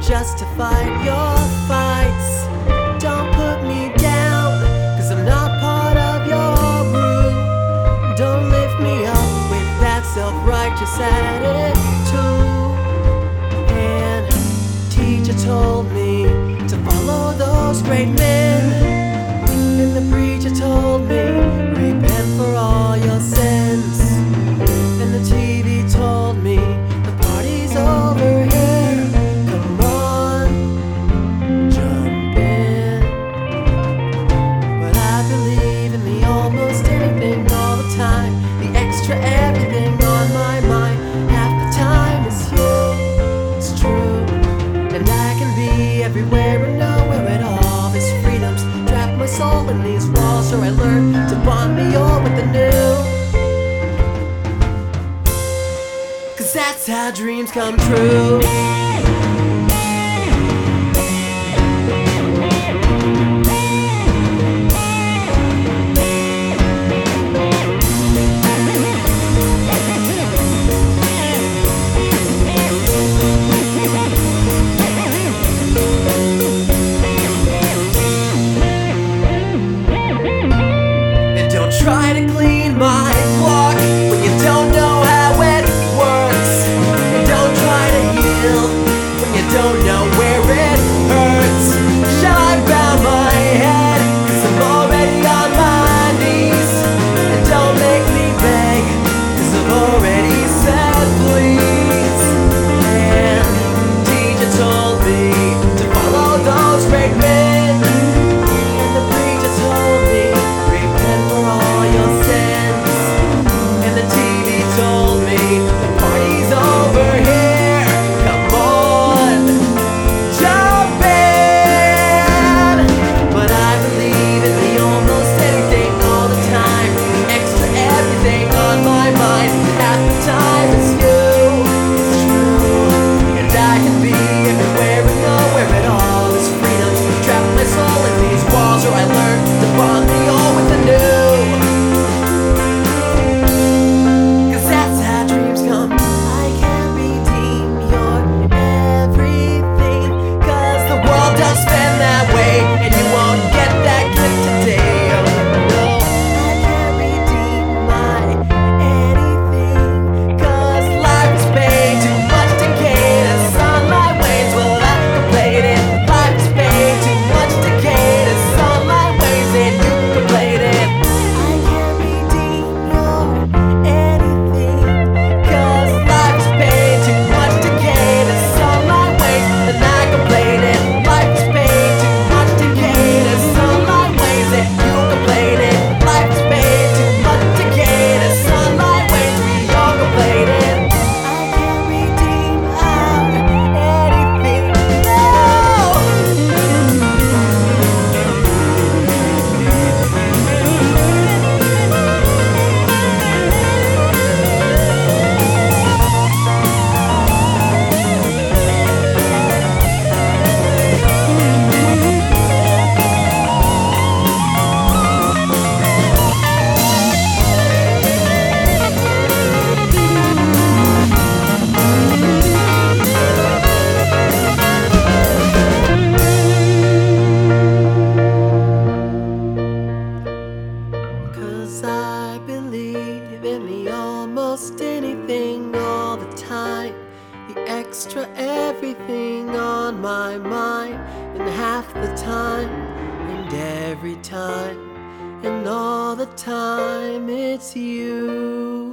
just to fight your fights. Don't put me down, 'cause I'm not part of your group. Don't lift me up with that self-righteous attitude. And teacher told me to follow those great men, and the preacher told me repent for all your sins, and the TV told me the party's over here. Come on, jump in. But I believe in the almost anything all the time, the extra everything on my mind. Half the time it's you, it's true, and I can be everywhere and nowhere at all. This freedom's trapped my soul in these walls, so I learned to bond me all with the new. 'Cause that's how dreams come true. Try to clean my clock when you don't know how it works. And don't try to heal when you don't know where it hurts. Shall I bow my head, 'cause I'm already on my knees? And don't make me beg, 'cause I've already said please. And teacher told me to follow those great men, and the preacher told me repent for all your sins, and the TV told me the party's over here. Come on, jump in. But I believe in the almost anything all the time, the extra everything on my mind. Half the time it's you, it's true, and I can be everywhere and nowhere at all. This freedom's trapped my soul in these walls, or I learned to bond me all with the new. 'Cause that's how dreams come. I can't redeem your everything, 'cause the world don't spin that way, and you won't get that gift today. Oh no, I can't redeem my anything, 'cause life is paid too much decay to sunlight wanes. Well, I complete it. Life is paid too much decay to sunlight wanes, and you complete it. I can't redeem your anything, 'cause life is paid too much decay to sunlight wanes, and I complete it. Life is paid too much decay to sunlight wanes, and you complete it. Life is paid too much decay to sunlight wanes, we all complete it. I can't redeem our anything, no. Cause I believe in the almost anything all the time, the extra everything on my mind, and half the time, and every time, and all the time it's you.